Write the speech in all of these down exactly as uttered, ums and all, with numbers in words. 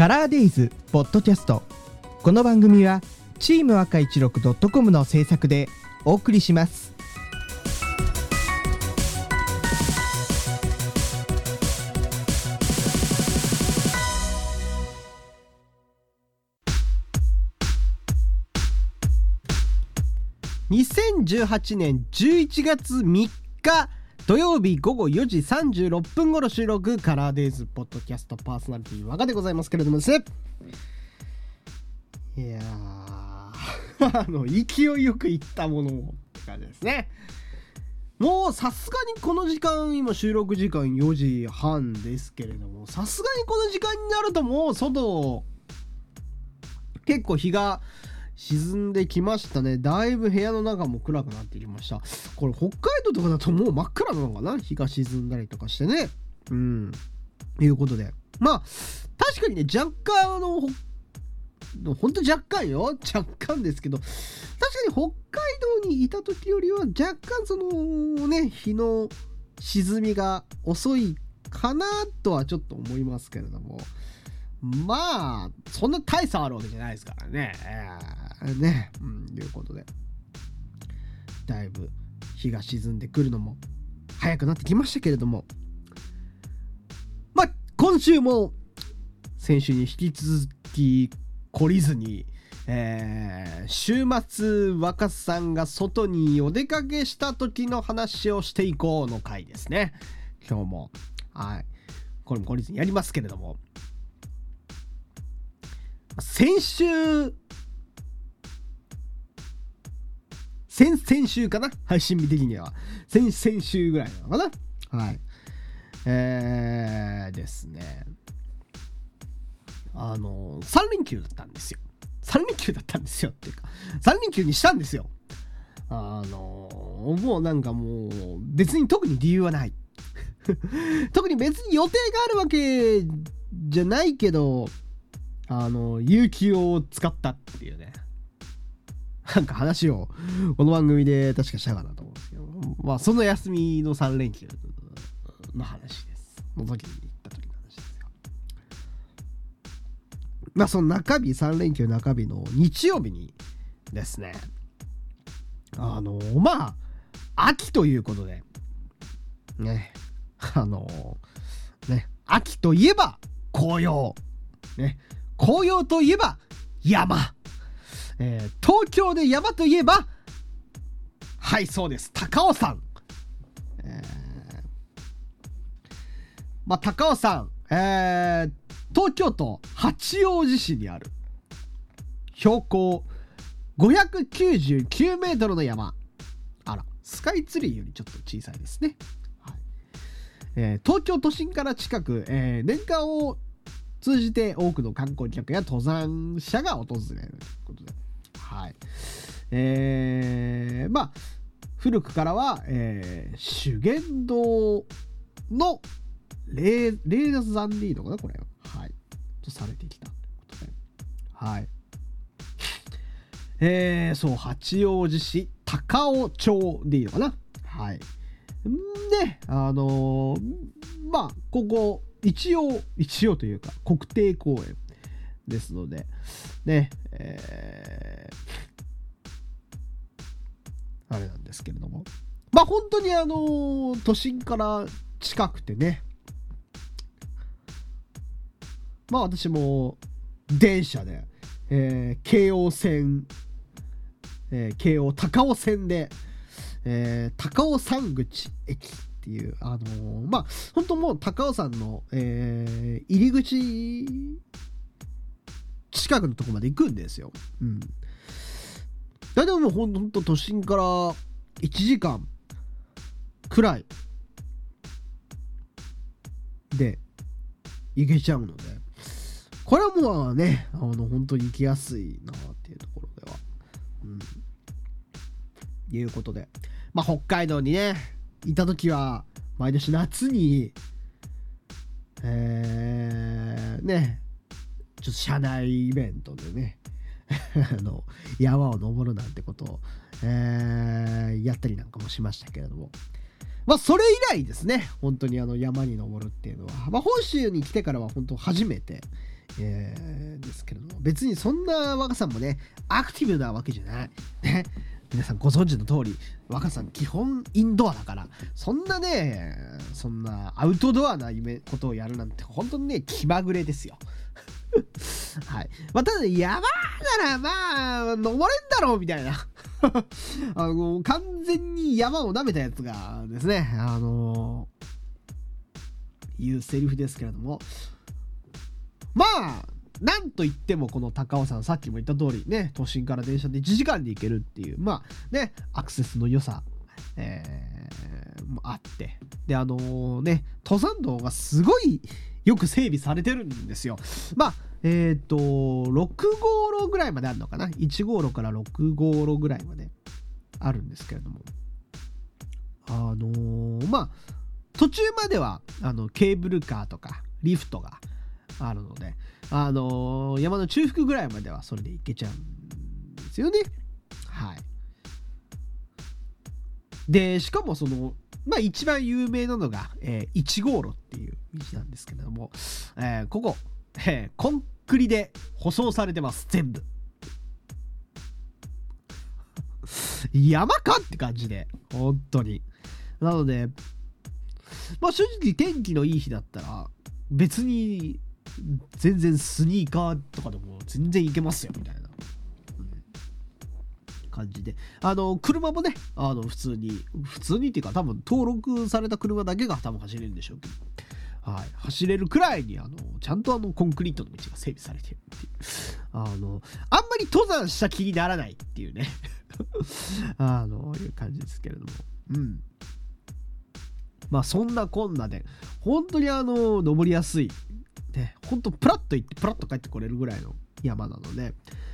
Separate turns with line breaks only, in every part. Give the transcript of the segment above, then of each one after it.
カラーデイズポッドキャスト。この番組はチーム赤いちろくドットコムの制作でお送りします。にせんじゅうはちねんじゅういちがつみっか土曜日午後よじさんじゅうろっぷん頃収録、カラーデイズポッドキャストパーソナリティ和賀でございますけれどもですね、いやーあの勢いよくいったものをって感じですね。もうさすがにこの時間、今収録時間よじはんですけれども、さすがにこの時間になるともう外結構日が沈んできましたね。だいぶ部屋の中も暗くなってきました。これ北海道とかだともう真っ暗なのかな、日が沈んだりとかしてね。うんいうことで、まあ確かにね、若干あのほんと若干よ若干ですけど、確かに北海道にいた時よりは若干そのね日の沈みが遅いかなとはちょっと思いますけれども、まあそんな大差あるわけじゃないですからね、えー、ね、うん、いうことで、だいぶ日が沈んでくるのも早くなってきましたけれども、まあ今週も先週に引き続き懲りずに、えー、週末若さんが外にお出かけした時の話をしていこうの回ですね。今日もはいこれも懲りずにやりますけれども、先週先々週かな、配信日的には先々週ぐらいなのかな。はいえーですねあのさん連休だったんですよ。さん連休だったんですよっていうかさん連休にしたんですよ。あのもうなんかもう別に特に理由はない特に別に予定があるわけじゃないけど、あの有給を使ったっていうね、なんか話をこの番組で確かしたかなと思うんですけど、まあその休みのさん連休の話です。の時に行った時の話ですよ。まあその中日、さん連休中日の日曜日にですね、あのまあ秋ということでね、あのね秋といえば紅葉ね、紅葉といえば山、えー、東京で山といえばはいそうです、高尾山、えー、まあ高尾山、えー、東京都八王子市にある標高ごひゃくきゅうじゅうきゅうメートルの山、あらスカイツリーよりちょっと小さいですね、はいえー、東京都心から近く、えー、年間を通じて多くの観光客や登山者が訪れるということで、はいえー、まあ古くからは、えー、修験道の霊山でいいのかなこれは、はいとされてきたということで、はいえー、そう八王子市高尾町でいいのかな、はいであのー、まあここ一応一応というか国定公園ですのでね、えー、あれなんですけれども、まあ本当にあのー、都心から近くてね、まあ私も電車で、えー、京王線、えー、京王高尾線で、えー、高尾山口駅っていうあのー、まあ本当もう高尾山の、えー、入り口近くのとこまで行くんですよ。うん。だいたいもうほんと都心からいちじかんくらいで行けちゃうので、これはもうねあの本当に行きやすいなっていうところでは、うん、いうことで、まあ北海道にねいた時は毎年夏にえー、ねちょっと社内イベントでねあの山を登るなんてことを、えー、やったりなんかもしましたけれども、まあそれ以来ですね本当にあの山に登るっていうのは、まあ、本州に来てからは本当初めてえー、ですけれども、別にそんな若さんもねアクティブなわけじゃないね。皆さんご存知の通り若さん基本インドアだから、そんなねそんなアウトドアなことをやるなんて本当にね気まぐれですよはい。まあ、ただね山ならまあ登れんだろうみたいなあの完全に山を舐めたやつがですね、あのー、いうセリフですけれども、まあなんといってもこの高尾山、さっきも言った通りね、都心から電車でいちじかんで行けるっていう、まあねアクセスの良さ、えー、もあって、であのー、ね登山道がすごいよく整備されてるんですよ。まあえっ、ー、とろく号路ぐらいまであるのかな、いち号路からろく号路ぐらいまであるんですけれども、あのー、まあ途中まではあのケーブルカーとかリフトがあるので、あのー、山の中腹ぐらいまではそれで行けちゃうんですよね。はい。でしかもそのまあ一番有名なのが、えー、いち号路っていう道なんですけれども、えー、ここ、えー、コンクリで舗装されてます。全部山かって感じで本当に。なのでまあ正直天気のいい日だったら別に全然スニーカーとかでも全然行けますよみたいな感じで、あの車もねあの普通に普通にっていうか多分登録された車だけが多分走れるんでしょうけど、はい、走れるくらいにあのちゃんとあのコンクリートの道が整備されてるっていう、あのあんまり登山した気にならないっていうねあのいう感じですけれども、うんまあそんなこんなで本当にあの登りやすいね、本当プラッと行ってプラッと帰ってこれるぐらいの山なので、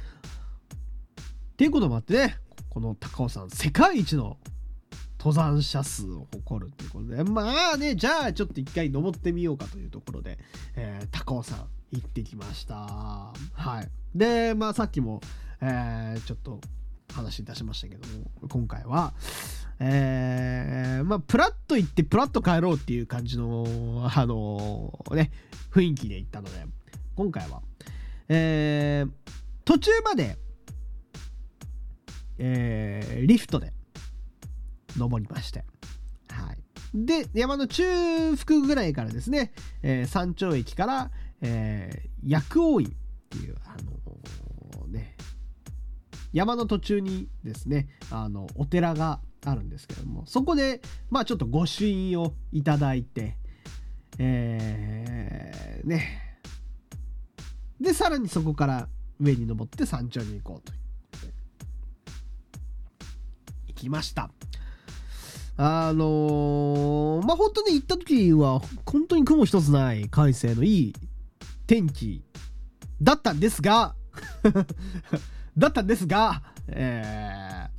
っていうこともあってね、この高尾山世界一の登山者数を誇るということで、まあねじゃあちょっと一回登ってみようかというところで、えー、高尾山行ってきました。はい。でまあさっきも、えー、ちょっと話いたしましたけども、今回はえー、まあプラッと行ってプラッと帰ろうっていう感じのあのー、ね雰囲気で行ったので、今回は、えー、途中まで、えー、リフトで登りまして、はい、で山の中腹ぐらいからですね、えー、山頂駅から、えー、薬王院っていうあのー、ね山の途中にですねあのお寺があるんですけども、そこでまあちょっと御朱印をいただいて、えー、ねでさらにそこから上に登って山頂に行こうと行きました。あのー、まあ本当に行った時は本当に雲一つない快晴のいい天気だったんですがだったんですが、え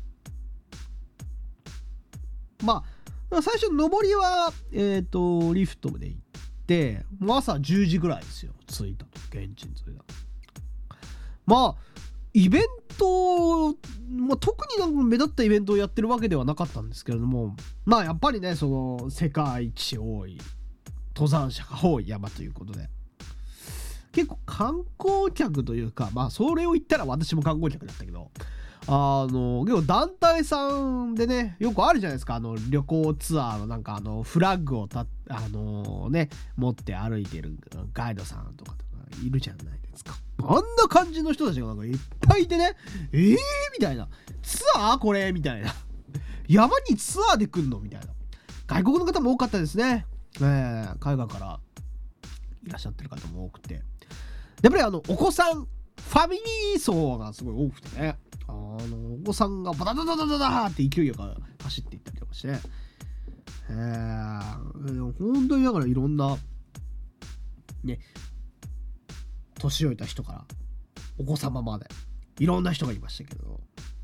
ー、まあ最初上りはえっとリフトで行ってもう朝じゅうじぐらいですよ、着いたと現地に着いた。まあイベント、まあ、特になんか目立ったイベントをやってるわけではなかったんですけれども、まあやっぱりねその世界一多い登山者が多い山ということで結構観光客というか、まあそれを言ったら私も観光客だったけど、あの結構団体さんでねよくあるじゃないですか、あの旅行ツアーのなんかあのフラッグをたあのね持って歩いてるガイドさんとかいるじゃないですか。あんな感じの人たちがなんかいっぱいいてね、えーみたいな、ツアーこれみたいな、山にツアーで来んのみたいな。外国の方も多かったですね。えー、海外からいらっしゃってる方も多くて、やっぱりあのお子さんファミリー層がすごい多くてね、あのお子さんがバタダダダダダって勢いよく走っていったりとかして、えー、本当にだからいろんなね年老いた人からお子様までいろんな人がいましたけど、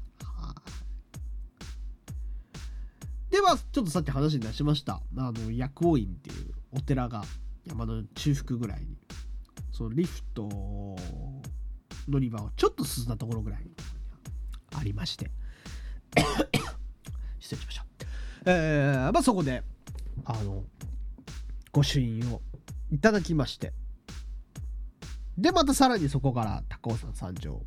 ではちょっとさっき話に出しましたあの薬王院っていうお寺が山の中腹ぐらいに、そのリフト乗り場をちょっと進んだところぐらいにありまして失礼しました。えー、まあそこであの御朱印をいただきまして、 でまたさらにそこから高尾山山頂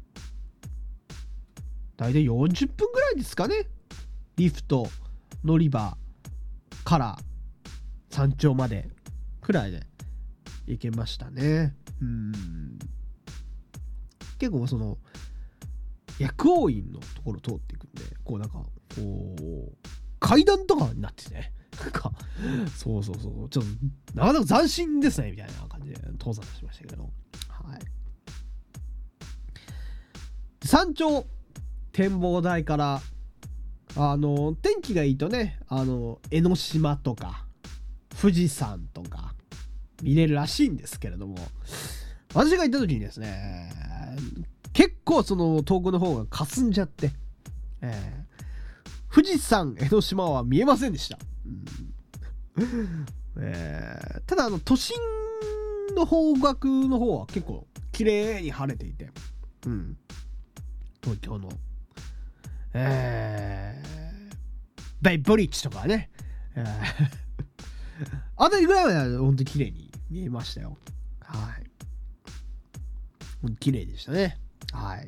だいたいよんじゅっぷんぐらいですかね、リフト乗り場から山頂までくらいで行けましたね。うん、結構その薬王院のところ通っていくんで、こうなんかこう階段とかになっててね、なんかそうそうそう、ちょっとなかなか斬新ですねみたいな感じで登山しましたけど、はい。山頂展望台からあの天気がいいとね、あの江ノ島とか富士山とか見れるらしいんですけれども、私が行った時にですね、結構その遠くの方が霞んじゃって、えー、富士山江ノ島は見えませんでした、うんえー、ただあの都心の方角の方は結構綺麗に晴れていて、うん、東京のえー、ベイブリッジとかね、えー、あたりぐらいは本当に綺麗に見えましたよ。はい。本当に綺麗でしたね。はい。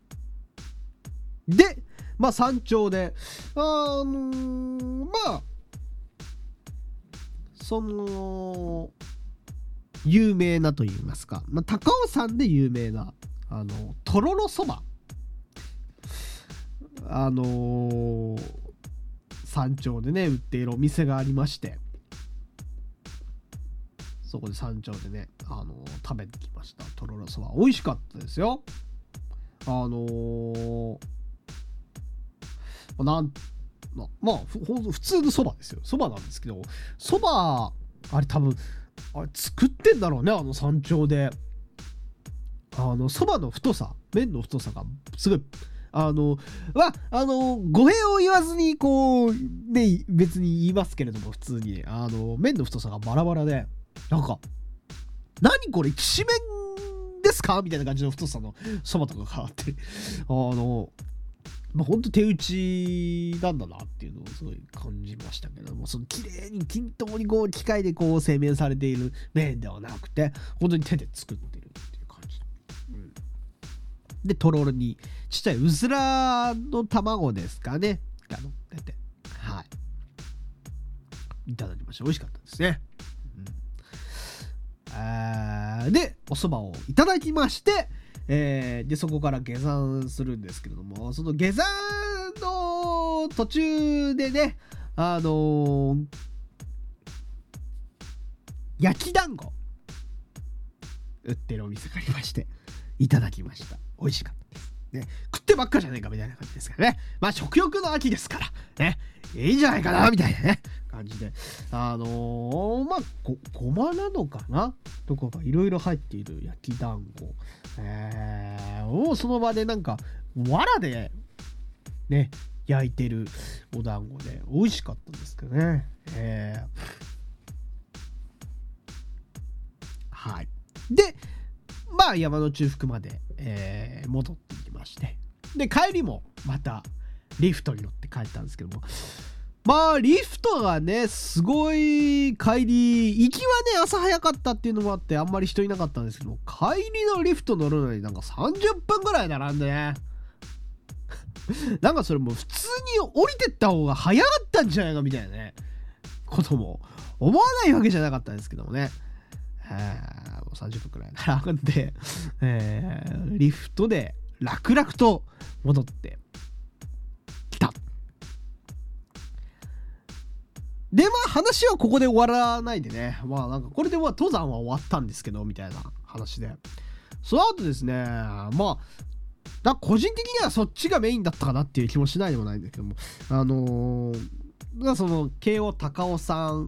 で、まあ山頂で、あのー、まあ、その、有名なと言いますか、まあ、高尾山で有名な、あの、とろろそば。あのー、山頂でね売っているお店がありまして、そこで山頂でね、あのー、食べてきました。とろろそば美味しかったですよ。あのー、なんまあほん普通のそばですよ。そばなんですけど、そばあれ多分あれ作ってんだろうね、あの山頂で。あのそばの太さ、麺の太さがすごい、あのはあの語弊を言わずにこうね、別に言いますけれども、普通にあの麺の太さがバラバラで、なんか何これきしめんですかみたいな感じの太さのそばとかがあって、あのまあ、ほんと手打ちなんだなっていうのをすごい感じましたけども、その綺麗に均等にこう機械でこう製麺されている麺ではなくて、本当に手で作ってるっていう感じ、うん、でとろろにちっちゃいうずらの卵ですかねが乗ってて、はいいただきました。美味しかったですね、うん、あでお蕎麦をいただきまして、えー、でそこから下山するんですけれども、その下山の途中でね、あのー、焼き団子売ってるお店がありまして、いただきました。美味しかったですね。食ってばっかじゃねえかみたいな感じですからね。まあ食欲の秋ですからね、いいんじゃないかなみたいなね感じで、あのー、まあごごまなのかなとかがいろいろ入っている焼き団子、えー、もうその場でなんか藁でね焼いてるお団子で美味しかったんですけどね、えー、はいでまあ山の中腹まで、えー、戻ってきまして、で帰りもまたリフトに乗って帰ったんですけども、まあリフトがねすごい帰り、行きはね朝早かったっていうのもあってあんまり人いなかったんですけど、帰りのリフト乗るのになんかさんじゅっぷんぐらい並んでねなんかそれもう普通に降りてった方が早かったんじゃないかみたいなねことも思わないわけじゃなかったんですけどもね、もうさんじゅっぷんくらい並んで、えー、リフトで楽々と戻ってきた。でまあ話はここで終わらないでね、まあなんかこれでまあ登山は終わったんですけどみたいな話で、その後ですね、まあだ個人的にはそっちがメインだったかなっていう気もしないでもないんだけども、あのー、その京王高尾山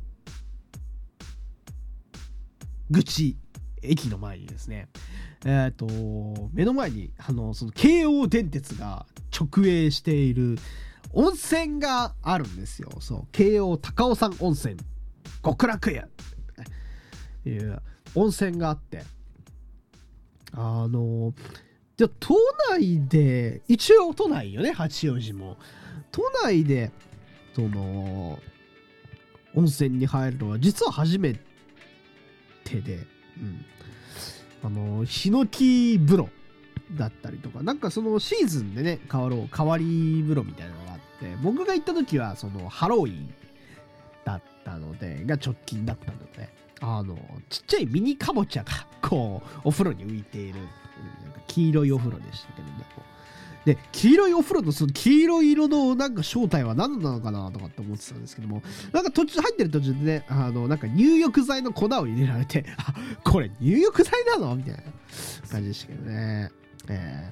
口駅の前にですね、えっと目の前にあのその京王電鉄が直営している温泉があるんですよ。そう京王高尾山温泉極楽湯っていう温泉があって、あのじゃ都内で一応都内よね、八王子も都内でその温泉に入るのは実は初めてで、うん、 あのヒノキ風呂だったりとか、なんかそのシーズンでね変わろう変わり風呂みたいなのがあって、僕が行った時はそのハロウィンだったのでが直近だったので、あのちっちゃいミニカボチャがこうお風呂に浮いている、なんか黄色いお風呂でしたけども、で黄色いお風呂のその黄色い色のなんか正体は何なのかなとかって思ってたんですけども、なんか途中入ってる途中でね、あのなんか入浴剤の粉を入れられて、あ、これ入浴剤なのみたいな感じでしたけどね。え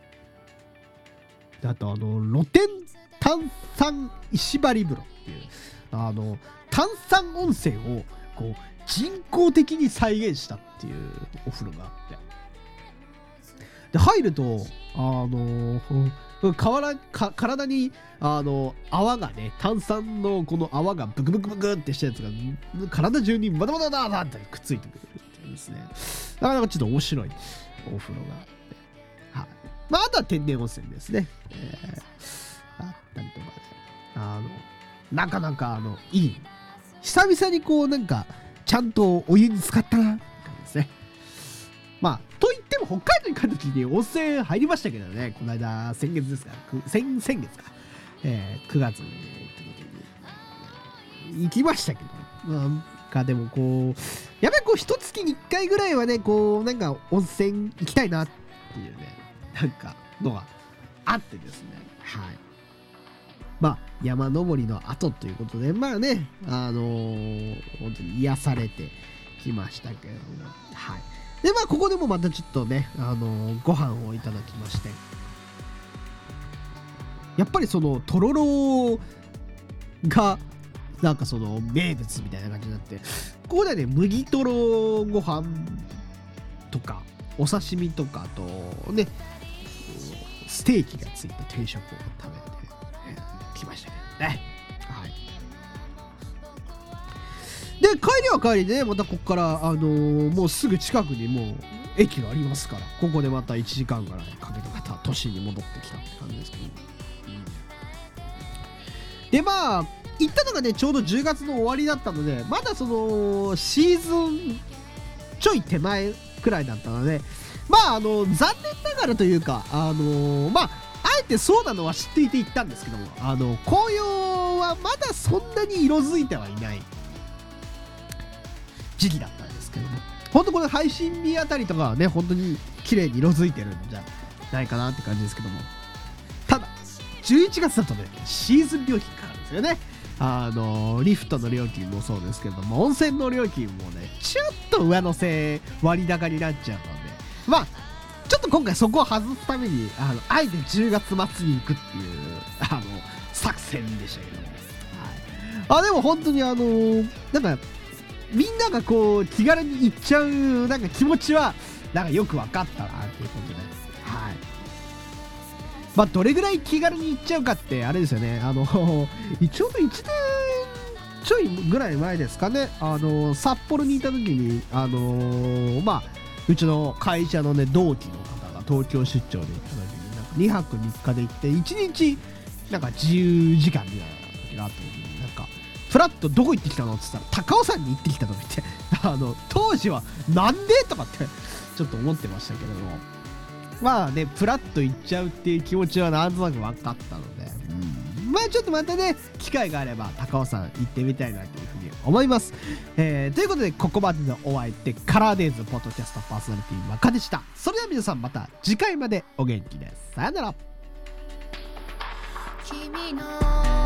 ー、あとあの露天炭酸石張り風呂っていう、あの炭酸温泉をこう人工的に再現したっていうお風呂があって、で入るとあの体か体にあの泡がね、炭酸のこの泡がブクブクブクってしたやつが体中にバタバタバタバタってくっついてくるっていうですね、なかなかちょっと面白いお風呂があって、はい、まああとは天然温泉ですね、えー、あったりとかね、あのなかなかあのいい、久々にこうなんかちゃんとお湯に浸かったなって感じですね。まあといっても北海道に帰った時に温泉入りましたけどね、この間先月ですか、先先月か、えー、くがつに行った時に行きましたけど、なんかでもこうやっぱりこう一月にいっかいぐらいはね、こうなんか温泉行きたいなっていうね、なんかのがあってですね、はい。まあ山登りの後ということで、まあね、あのー、本当に癒されてきましたけれども、はい。でまあここでもまたちょっとね、あのー、ご飯をいただきまして、やっぱりそのとろろがなんかその名物みたいな感じになって、ここではね麦とろご飯とかお刺身とか、あとねステーキがついた定食を食べてきましたけどね。はい。で帰りは帰りで、ね、またここからあのー、もうすぐ近くにもう駅がありますから、ここでまたいちじかんぐらいかけてまた都心に戻ってきたって感じですけど、うん、でまあ行ったのがねちょうどじゅうがつの終わりだったので、まだそのシーズンちょい手前くらいだったので、まああの残念ながらというか、あのー、まああえてそうなのは知っていて行ったんですけども、あの紅葉はまだそんなに色づいてはいない時期だったんですけども、本当この配信日あたりとかはね本当に綺麗に色づいてるんじゃないかなって感じですけども、ただじゅういちがつだとねシーズン料金かかるんですよね。あのリフトの料金もそうですけども、温泉の料金もねちょっと上乗せ割高になっちゃうので、まあちょっと今回そこを外すためにあのあえてじゅうがつ末に行くっていうあの作戦でしたけども、はい、あでも本当にあのなんかみんながこう気軽に行っちゃうなんか気持ちはなんかよく分かったなっていうことで、はい。まあどれぐらい気軽に行っちゃうかってあれですよね、あのちょうどいちねんちょいぐらい前ですかね、あの札幌にいた時にあのまあうちの会社のね同期の方が東京出張で行った時になんかにはくみっかで行って、いちにちなんか自由時間みたいな時があった時に、なんかフラッとどこ行ってきたのって言ったら高尾山に行ってきたとか言ってあの当時はなんでとかってちょっと思ってましたけれども、まあねフラッと行っちゃうっていう気持ちはなんとなく分かったので、うん、まあちょっとまたね機会があれば高尾山行ってみたいなというふうに思います、えー、ということでここまでのお相手カラーデイズポッドキャストパーソナリティ若でした。それでは皆さんまた次回までお元気です。さよなら。君の